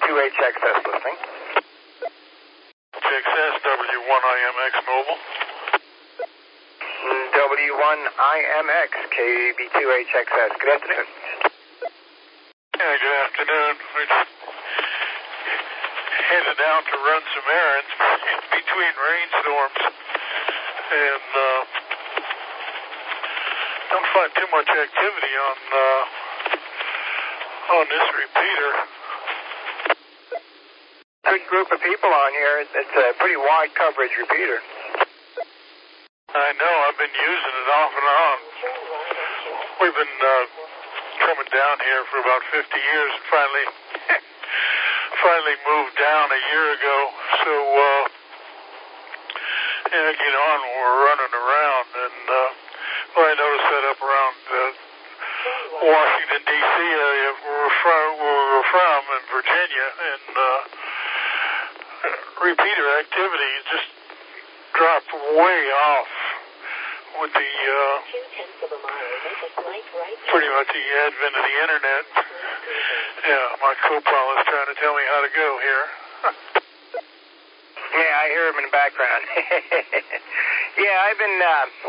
KB2HXS listening. HXS, W1IMX mobile. W1IMX, KB2HXS. Good afternoon. Yeah, good afternoon. We're just headed out to run some errands in between rainstorms, and don't find too much activity on this repeater. Good group of people on here. It's a pretty wide coverage repeater. I know. I've been using it off and on. We've been coming down here for about 50 years and finally moved down a year ago. So, yeah, get on when we're running around. And well, I noticed that up around Washington, D.C. area where we're from in Virginia, and repeater activity just dropped way off with the pretty much the advent of the internet. Yeah, my co-pilot's trying to tell me how to go here. Yeah, I hear him in the background. Yeah, I've been,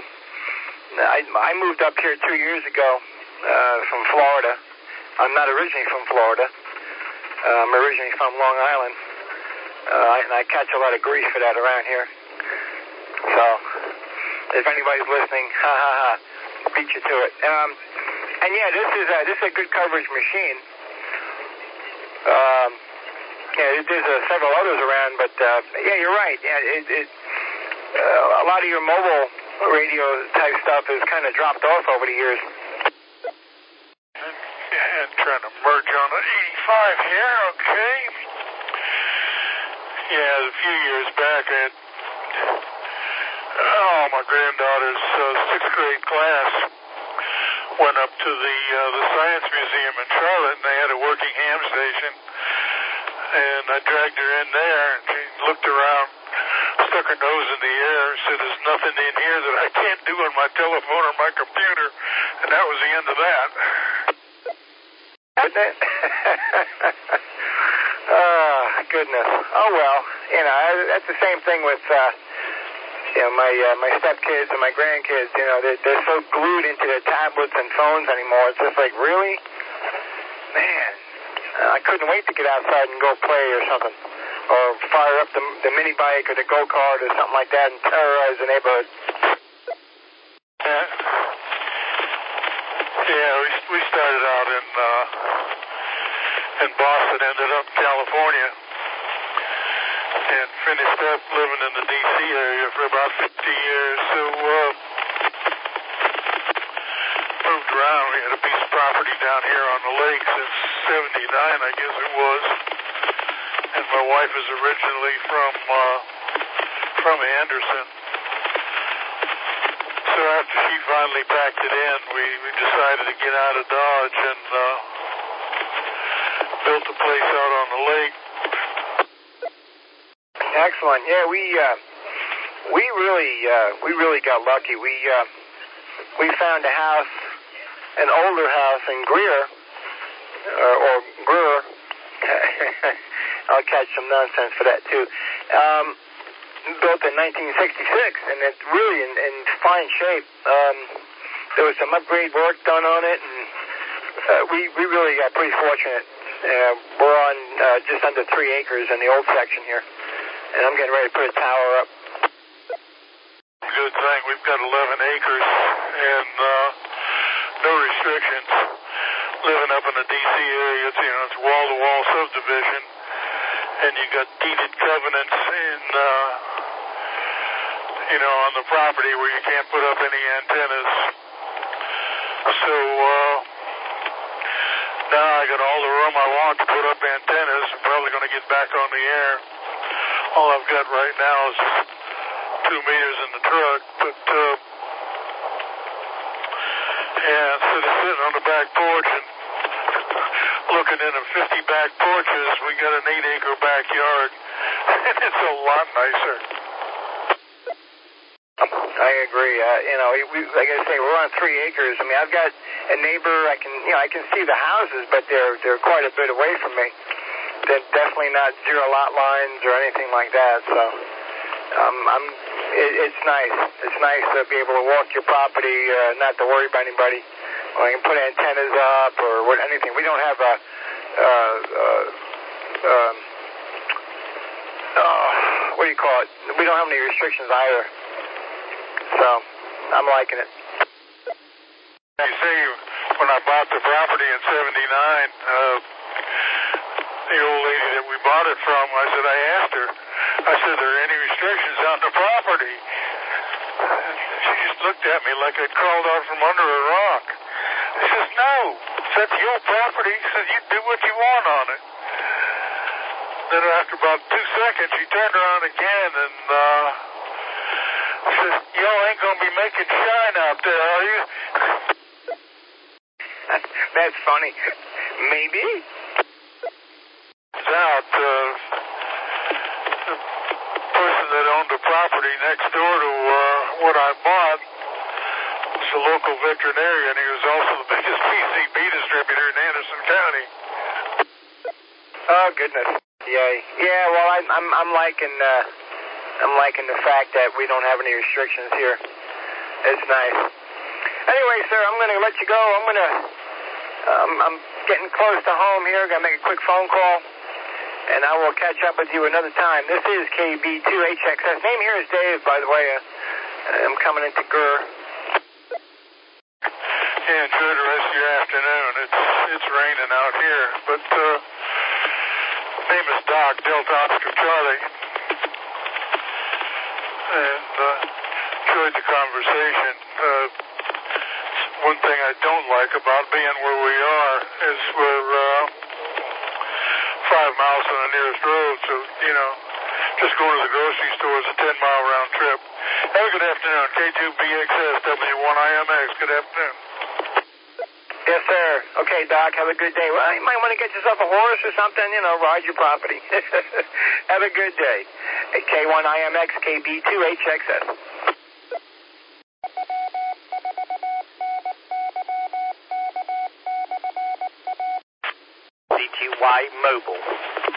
I moved up here 2 years ago from Florida. I'm not originally from Florida. I'm originally from Long Island. And I catch a lot of grief for that around here. So, if anybody's listening, beat you to it. And yeah, this is a good coverage machine. Yeah, there's several others around, but yeah, you're right. Yeah, a lot of your mobile radio type stuff has kind of dropped off over the years. And trying to merge on the 85 here, okay. Yeah, a few years back, I had my granddaughter's 6th grade class went up to the Science Museum in Charlotte, and they had a working ham station. And I dragged her in there, and she looked around, stuck her nose in the air, and said, "There's nothing in here that I can't do on my telephone or my computer." And that was the end of that. Isn't it? Oh, goodness. Oh, well, you know, that's the same thing with, you know, my stepkids and my grandkids. You know, they're so glued into their tablets and phones anymore. It's just like, really? Man, I couldn't wait to get outside and go play or something. Or fire up the mini bike or the go-kart or something like that and terrorize the neighborhood. Yeah, we started out in Boston, ended up in California, and finished up living in the D.C. area for about 50 years. So moved around. We had a piece of property down here on the lake since '79, I guess it was. And my wife is originally from Anderson. So after she finally packed it in, we decided to get out of Dodge and built a place out on the lake. Excellent. Yeah, we really got lucky. We found a house, an older house in Greer, or Brewer. I'll catch some nonsense for that too. Built in 1966, and it's really in fine shape. There was some upgrade work done on it, and we really got pretty fortunate. We're on just under 3 acres in the old section here, and I'm getting ready to put a tower up. Good thing. We've got 11 acres and no restrictions. Living up in the D.C. area, it's wall-to-wall subdivision, and you got deeded covenants on the property where you can't put up any antennas. So now I got all the room I want to put up antennas. I'm probably going to get back on the air. All I've got right now is 2 meters in the truck, but yeah, instead of sitting on the back porch and looking in at 50 back porches, we got an 8-acre backyard, and it's a lot nicer. I agree. Like I say, we're on 3 acres. I mean, I've got a neighbor. I can see the houses, but they're quite a bit away from me. definitely not zero lot lines or anything like that. So it's nice. It's nice to be able to walk your property, not to worry about anybody. I can put antennas up or anything. We don't have what do you call it? We don't have any restrictions either. So I'm liking it. You see, when I bought the property in '79, the old lady that we bought it from, I asked her, I said, are there any restrictions on the property? And she just looked at me like I'd crawled out from under a rock. She says, no, that's your property. She says, you do what you want on it. Then after about 2 seconds, she turned around again and says, y'all ain't going to be making shine out there, are you? That's funny. Maybe. Out, the person that owned the property next door to what I bought was a local veterinarian. He was also the biggest PCB distributor in Anderson County. Oh goodness. Yay. Yeah. Well, I'm liking the fact that we don't have any restrictions here. It's nice. Anyway, sir, I'm going to let you go. I'm getting close to home here. Got to make a quick phone call, and I will catch up with you another time. This is KB2HXS. Name here is Dave, by the way. I'm coming into Gurr. Yeah, enjoy the rest of your afternoon. It's raining out here, but name is Doc, Delta Oscar Charlie, and enjoyed the conversation. One thing I don't like about being where we are is we're 5 miles from the nearest road, so, just going to the grocery store is a 10-mile round trip. Have a good afternoon. K2BXS, W1IMX. Good afternoon. Yes, sir. Okay, Doc, have a good day. Well, you might want to get yourself a horse or something, ride your property. Have a good day. K1IMX, KB2HXS. CTY Mobile.